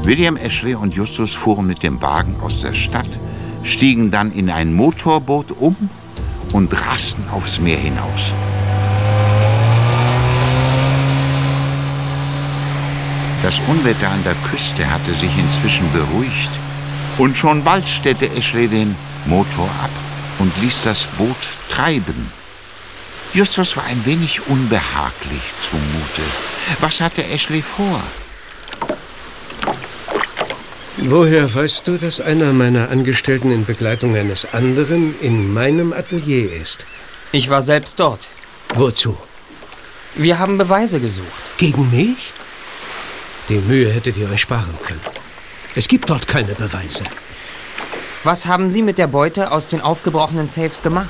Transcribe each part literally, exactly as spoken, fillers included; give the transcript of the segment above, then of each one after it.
William Ashley und Justus fuhren mit dem Wagen aus der Stadt, stiegen dann in ein Motorboot um und rasten aufs Meer hinaus. Das Unwetter an der Küste hatte sich inzwischen beruhigt und schon bald stellte Ashley den Motor ab und ließ das Boot treiben. Justus war ein wenig unbehaglich zumute. Was hatte Ashley vor? Woher weißt du, dass einer meiner Angestellten in Begleitung eines anderen in meinem Atelier ist? Ich war selbst dort. Wozu? Wir haben Beweise gesucht. Gegen mich? Die Mühe hättet ihr euch sparen können. Es gibt dort keine Beweise. Was haben Sie mit der Beute aus den aufgebrochenen Safes gemacht?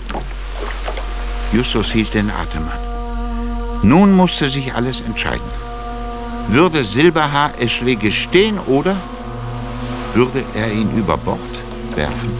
Justus hielt den Atem an. Nun musste sich alles entscheiden. Würde Silberhaar Ashley gestehen oder würde er ihn über Bord werfen?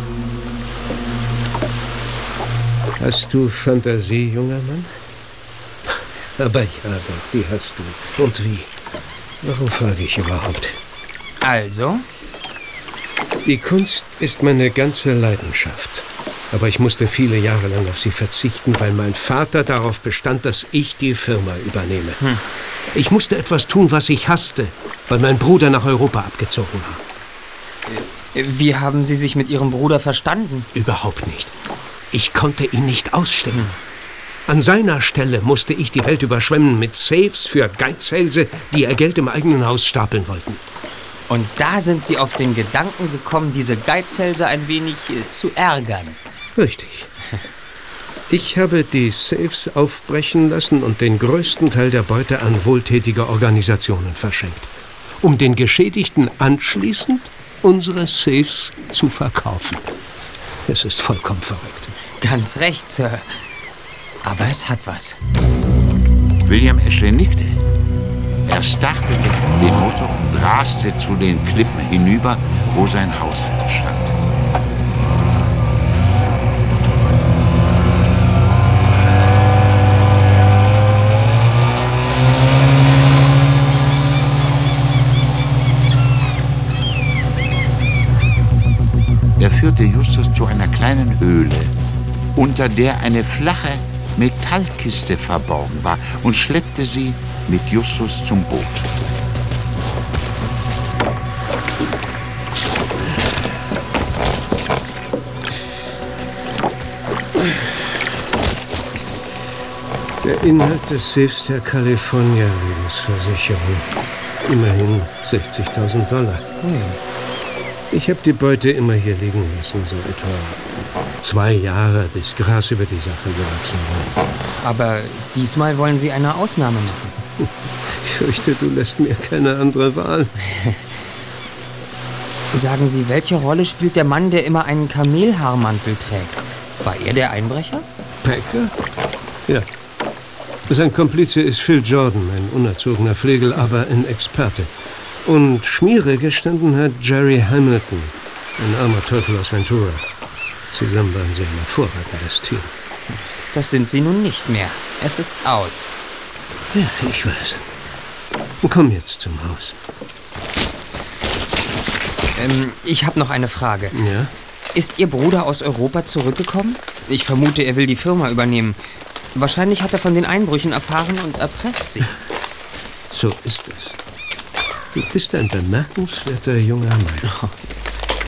Hast du Fantasie, junger Mann? Aber ja, doch, die hast du. Und wie? Warum frage ich überhaupt? Also? Die Kunst ist meine ganze Leidenschaft. Aber ich musste viele Jahre lang auf sie verzichten, weil mein Vater darauf bestand, dass ich die Firma übernehme. Hm. Ich musste etwas tun, was ich hasste, weil mein Bruder nach Europa abgezogen war. Wie haben Sie sich mit Ihrem Bruder verstanden? Überhaupt nicht. Ich konnte ihn nicht ausstehen. Hm. An seiner Stelle musste ich die Welt überschwemmen mit Safes für Geizhälse, die ihr Geld im eigenen Haus stapeln wollten. Und da sind Sie auf den Gedanken gekommen, diese Geizhälse ein wenig äh, zu ärgern. Richtig. Ich habe die Safes aufbrechen lassen und den größten Teil der Beute an wohltätige Organisationen verschenkt, um den Geschädigten anschließend unsere Safes zu verkaufen. Es ist vollkommen verrückt. Ganz recht, Sir. Aber es hat was. William Ashley nickte. Er startete den Motor und raste zu den Klippen hinüber, wo sein Haus stand. Er führte Justus zu einer kleinen Höhle, unter der eine flache Metallkiste verborgen war, und schleppte sie mit Justus zum Boot. Der Inhalt des Safes der California Lebensversicherung. Immerhin sechzigtausend Dollar. Hm. Ich habe die Beute immer hier liegen lassen, so etwa zwei Jahre, bis Gras über die Sache gewachsen war. Aber diesmal wollen Sie eine Ausnahme machen. Ich fürchte, du lässt mir keine andere Wahl. Sagen Sie, welche Rolle spielt der Mann, der immer einen Kamelhaarmantel trägt? War er der Einbrecher? Packer? Ja. Sein Komplize ist Phil Jordan, ein unerzogener Flegel, aber ein Experte. Und Schmiere gestanden hat Jerry Hamilton, ein armer Teufel aus Ventura. Zusammen waren sie ein hervorragendes Team. Das sind sie nun nicht mehr. Es ist aus. Ja, ich weiß. Komm jetzt zum Haus. Ähm, ich habe noch eine Frage. Ja? Ist Ihr Bruder aus Europa zurückgekommen? Ich vermute, er will die Firma übernehmen. Wahrscheinlich hat er von den Einbrüchen erfahren und erpresst sie. So ist es. Du bist ein bemerkenswerter junger Mann.